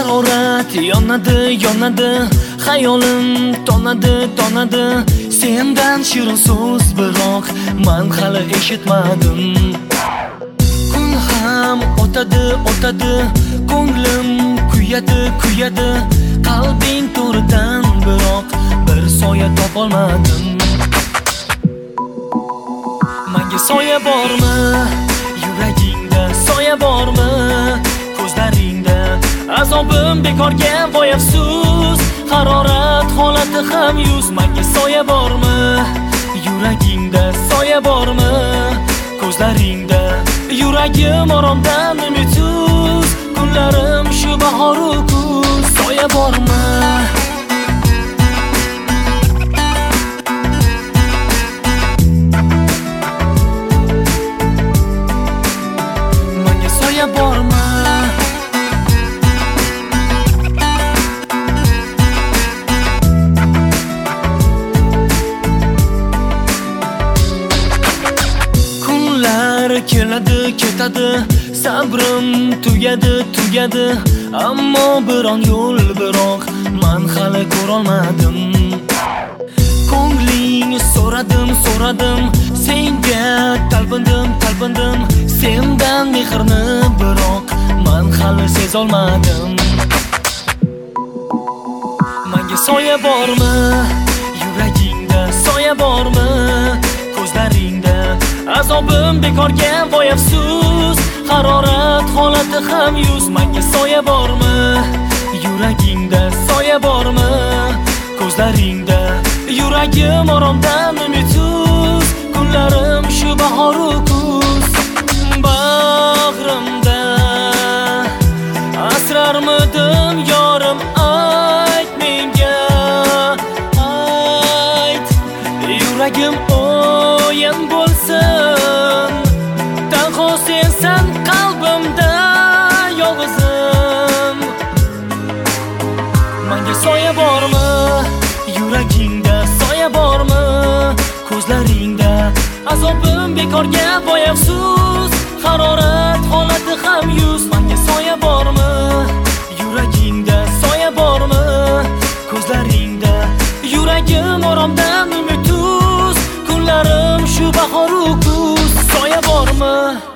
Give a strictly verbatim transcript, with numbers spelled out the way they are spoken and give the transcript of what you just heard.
harorat yonadi yonadi, xayolim tonadi tonadi. Sendan shirin so'z biroq men hali eshitmadim. Kun ham o'tadi o'tadi, ko'nglim kuyadi kuyadi. Qalbing to'ridan biroq bir soya topolmadim. Menga soya bormi? Yuragingda soya bormi? Ko'zlaringda azobim bekorga voy afsus. Harorat holati ham yuz. Menga soya bormi? Yuragingda soya bormi? Ko'zlaringda yuragim oromdan umidsiz. Kunlarim shu bahoru kuz. Soya bormi? Menga soya bormi? Keladi ketadi, sabrim tugadi tugadi. Ammo biron yo'l biroq men hali ko'rolmadim. Ko'ngling so'radim so'radim, senga talpindim talpindim. Sendan mehrni biroq men hali sezolmadim. Menga soya bormi? Yuragingda soya bormi? Ko'zlaringda azobim bekorga voy afsus. Harorat holati ham yuz. Menga soya bormi? Yuragingda soya bormi? Ko'zlaringda yuragim oromdan umidsiz. Kunlarim shu bahoru kuz. Bag'rimda asrarmidim yorim, ayt menga ayt. Yuragim o'yin bo'lsin, tanho sensan qalbimda yolg'izim. Menga soya bormi? Yuragingda soya bormi? Ko'zlaringda azobim bekorga voy afsus. Harorat holati ham yuz. Menga soya bormi? Yuragingda soya bormi? Ko'zlaringda yuragim oromdan umidsiz. Kunlarim shu bahoru kuz. Soya bormi?